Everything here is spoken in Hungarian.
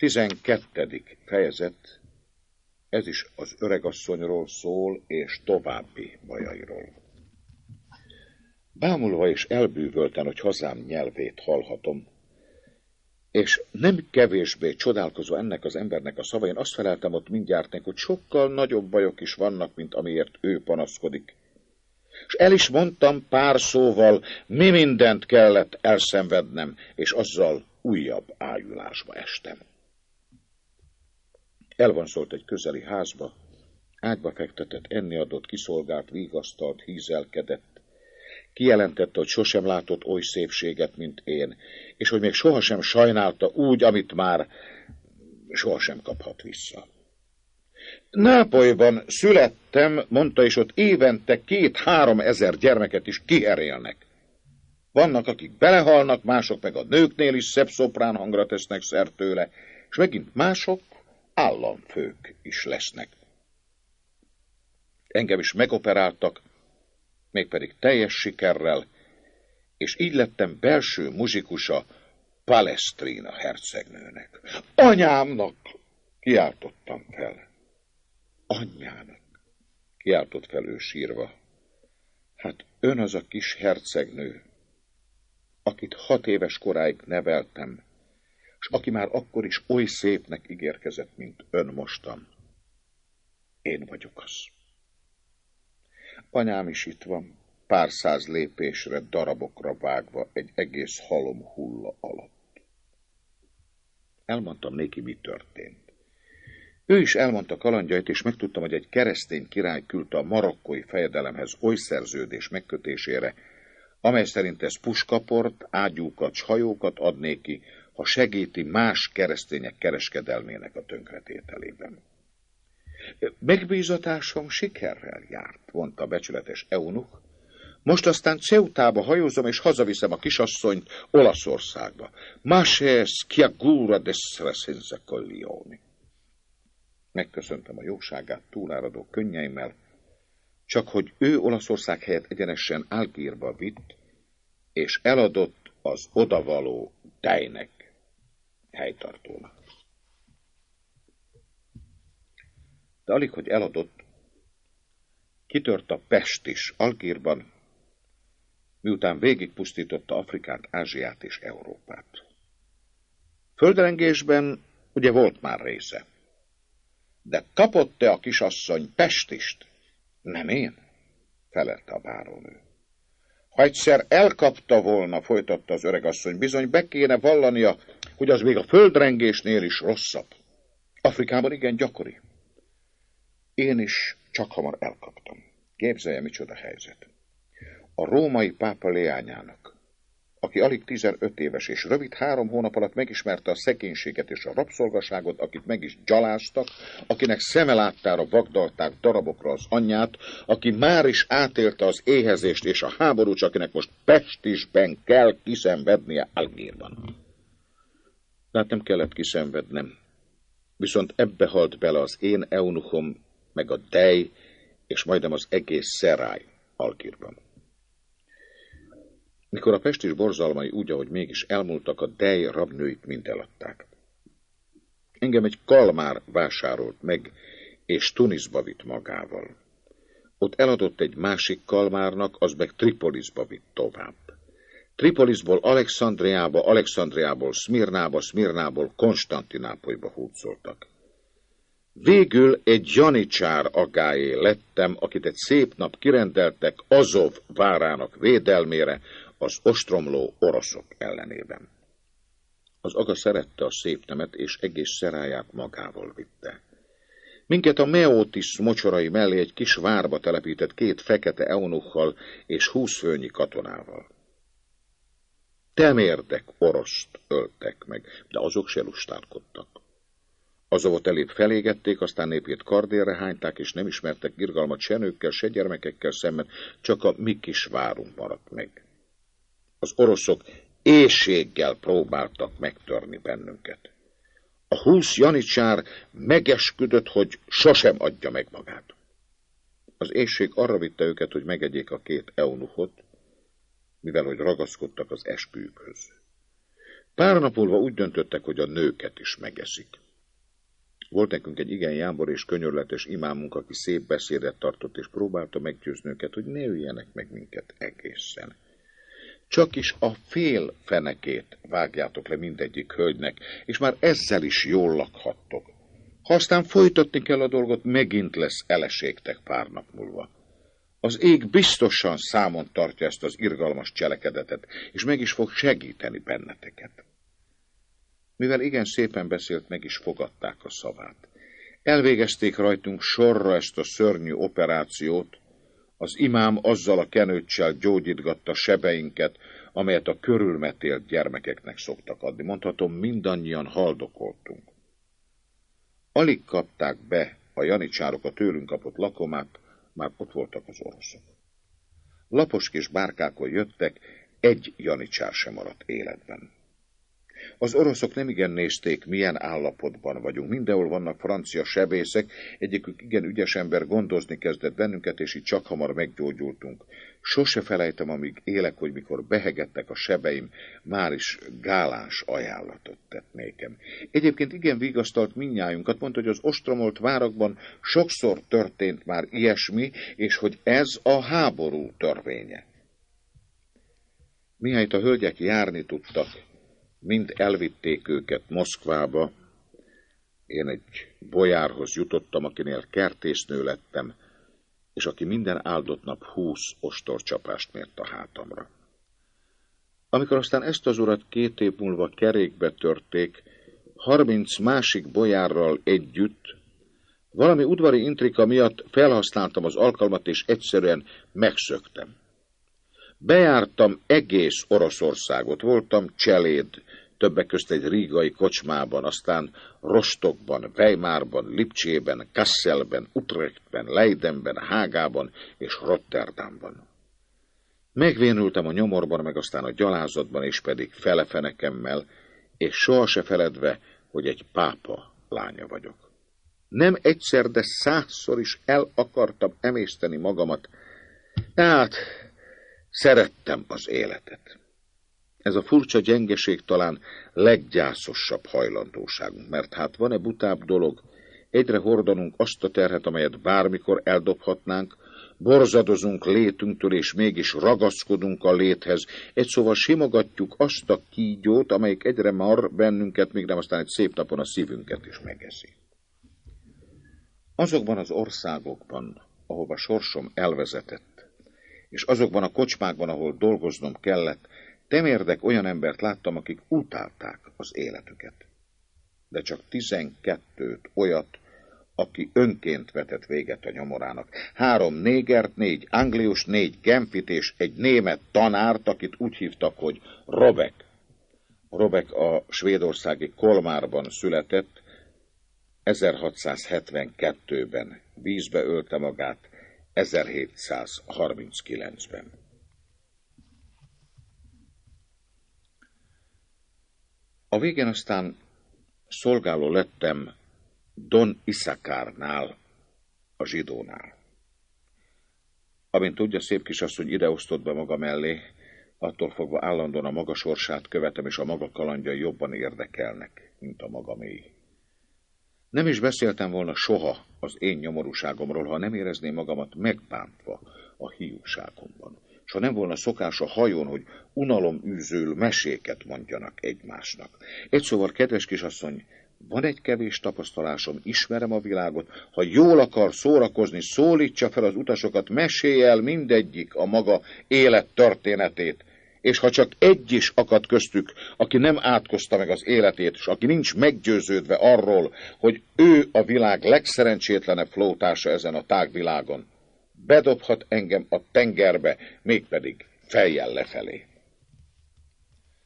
12. fejezet, ez is az öregasszonyról szól, és további bajairól. Bámulva és elbűvölten, hogy hazám nyelvét hallhatom, és nem kevésbé csodálkozva ennek az embernek a szavain, azt feleltem ott mindjárt neki, hogy sokkal nagyobb bajok is vannak, mint amiért ő panaszkodik. És el is mondtam pár szóval, mi mindent kellett elszenvednem, és azzal újabb ájulásba estem. Elvonszolt egy közeli házba, ágyba fektetett, enni adott, kiszolgált, vigasztalt, hízelkedett. Kijelentette, hogy sosem látott oly szépséget, mint én, és hogy még sohasem sajnálta úgy, amit már sohasem kaphat vissza. Nápolyban születtem, mondta, és ott évente 2-3 ezer gyermeket is kiherélnek. Vannak, akik belehalnak, mások meg a nőknél is szebb szoprán hangra tesznek szert tőle, és megint mások államfők is lesznek. Engem is megoperáltak, mégpedig teljes sikerrel, és így lettem belső muzsikusa Palestrina hercegnőnek. Anyámnak! Kiáltottam fel. Anyjának! Kiáltott fel ő sírva. Hát ön az a kis hercegnő, akit 6 éves koráig neveltem, és aki már akkor is oly szépnek ígérkezett, mint ön mostan. Én vagyok az. Anyám is itt van, pár száz lépésre, darabokra vágva, egy egész halom hulla alatt. Elmondtam néki, mi történt. Ő is elmondta kalandjait, és megtudtam, hogy egy keresztény király küldte a marokkói fejedelemhez oly szerződés megkötésére, amely szerint ez puskaport, ágyúkat, s hajókat ad néki, ha segíti más keresztények kereskedelmének a tönkretételében. Megbízatásom sikerrel járt, mondta a becsületes eunuch. Most aztán Ceutába hajózom, és hazaviszem a kisasszonyt Olaszországba. Máse schiagura d'essere senza coglioni. Megköszöntem a jóságát túláradó könnyeimmel, csak hogy ő Olaszország helyett egyenesen Algírba vitt, és eladott az odavaló Dejnek, helytartónak. De alig, hogy eladott, kitört a pest is Algírban, miután végigpusztította Afrikát, Ázsiát és Európát. Földrengésben ugye volt már része. De kapott-e a kisasszony Pestist? Nem én, felelte a bárónő. Ha egyszer elkapta volna, folytatta az öregasszony, bizony be kéne vallania, hogy az még a földrengésnél is rosszabb. Afrikában igen gyakori. Én is csak hamar elkaptam. Képzelje, micsoda helyzet. A római pápa leányának, aki alig 15 éves és rövid 3 hónap alatt megismerte a szegénységet és a rabszolgaságot, akit meg is gyaláztak, akinek szeme láttára vagdalták darabokra az anyját, aki már is átélte az éhezést és a háborút, csak akinek most Pestisben kell kiszenvednie Algírban. Hát nem kellett kiszenvednem. Viszont ebbe halt bele az én eunuchom, meg a Dej, és majdnem az egész szeráj Algírban. Mikor a pestis borzalmai úgy, ahogy mégis elmúltak, a Dej rabnőit mind eladták. Engem egy kalmár vásárolt meg, és Tunisba vitt magával. Ott eladott egy másik kalmárnak, az meg Tripolisba vitt tovább. Tripolisból Alexandriába, Alexandriából Szmirnába, Szmirnából Konstantinápolyba hurcoltak. Végül egy janicsár agályé lettem, akit egy szép nap kirendeltek Azov várának védelmére az ostromló oroszok ellenében. Az aga szerette a szép nemet, és egész szeráját magával vitte. Minket a Meotis mocsorai mellé egy kis várba telepített 2 fekete eunuchal és 20 főnyi katonával. Temérdek oroszt öltek meg, de azok se lustálkodtak. Azovot elébb felégették, aztán népét kardérre hányták, és nem ismertek irgalmat se nőkkel, se gyermekekkel szemben, csak a mi kis várunk maradt meg. Az oroszok éhséggel próbáltak megtörni bennünket. A 20 janicsár megesküdött, hogy sosem adja meg magát. Az éhség arra vitte őket, hogy megegyék a 2 eunuchot, mivel hogy ragaszkodtak az esküjükhöz. Pár nap múlva úgy döntöttek, hogy a nőket is megeszik. Volt nekünk egy igen jámbor és könyörletes imámunk, aki szép beszédet tartott, és próbálta meggyőzni őket, hogy ne öljenek meg minket egészen. Csak is a fél fenekét vágjátok le mindegyik hölgynek, és már ezzel is jól lakhattok. Ha aztán folytatni kell a dolgot, megint lesz eleségtek pár nap múlva. Az ég biztosan számon tartja ezt az irgalmas cselekedetet, és meg is fog segíteni benneteket. Mivel igen szépen beszélt, meg is fogadták a szavát. Elvégezték rajtunk sorra ezt a szörnyű operációt, az imám azzal a kenőccsel gyógyítgatta sebeinket, amelyet a körülmetélt gyermekeknek szoktak adni. Mondhatom, mindannyian haldokoltunk. Alig kapták be a janicsárok a tőlünk kapott lakomát, már ott voltak az oroszok. Lapos kis bárkákon jöttek, egy janicsár sem maradt életben. Az oroszok nemigen nézték, milyen állapotban vagyunk. Mindenhol vannak francia sebészek, egyikük igen ügyes ember gondozni kezdett bennünket, és így csak hamar meggyógyultunk. Sose felejtem, amíg élek, hogy mikor behegettek a sebeim, már is gáláns ajánlatot tett nékem. Egyébként igen vigasztalt mindnyájunkat, mondta, hogy az ostromolt várakban sokszor történt már ilyesmi, és hogy ez a háború törvénye. Mihelyt a hölgyek járni tudtak, mind elvitték őket Moszkvába. Én egy bojárhoz jutottam, akinél kertésznő lettem, és aki minden áldott nap 20 ostorcsapást mért a hátamra. Amikor aztán ezt az urat 2 év múlva kerékbe törték, 30 másik bojárral együtt, valami udvari intrika miatt felhasználtam az alkalmat, és egyszerűen megszöktem. Bejártam egész Oroszországot, voltam cseléd, többek közt egy rígai kocsmában, aztán Rostokban, Weimarban, Lipcsében, Kasselben, Utrechtben, Leidenben, Hágában és Rotterdamban. Megvénültem a nyomorban, meg aztán a gyalázatban, és pedig felefenekemmel, és soha se feledve, hogy egy pápa lánya vagyok. Nem egyszer, de 100-szor is el akartam emészteni magamat, tehát szerettem az életet. Ez a furcsa gyengeség talán leggyászosabb hajlandóságunk, mert hát van-e butább dolog, egyre hordanunk azt a terhet, amelyet bármikor eldobhatnánk, borzadozunk létünktől, és mégis ragaszkodunk a léthez, egy szóval simogatjuk azt a kígyót, amelyik egyre mar bennünket, míg nem aztán egy szép napon a szívünket is megeszi. Azokban az országokban, ahova sorsom elvezetett, és azokban a kocsmákban, ahol dolgoznom kellett, temérdek olyan embert láttam, akik utálták az életüket. De csak 12 olyat, aki önként vetett véget a nyomorának. 3 négert, 4 anglius, 4 genfit és egy német tanárt, akit úgy hívtak, hogy Robek. Robek a svédországi Kolmárban született, 1672-ben vízbe ölte magát, 1739-ben. A végén aztán szolgáló lettem Don Isakárnál, a zsidónál. Amint tudja, szép kisasszony ide osztott be maga mellé, attól fogva állandóan a maga sorsát követem, és a maga kalandjai jobban érdekelnek, mint a magaméi. Nem is beszéltem volna soha az én nyomorúságomról, ha nem érezném magamat megbántva a hiúságomban. S ha nem volna szokás a hajón, hogy unaloműzől meséket mondjanak egymásnak. Egy szóval, kedves kisasszony, van egy kevés tapasztalásom, ismerem a világot, ha jól akar szórakozni, szólítsa fel az utasokat, mesélj el mindegyik a maga élettörténetét, és ha csak egy is akad köztük, aki nem átkozta meg az életét, és aki nincs meggyőződve arról, hogy ő a világ legszerencsétlenebb flótása ezen a tágvilágon, bedobhat engem a tengerbe, mégpedig fejjel lefelé.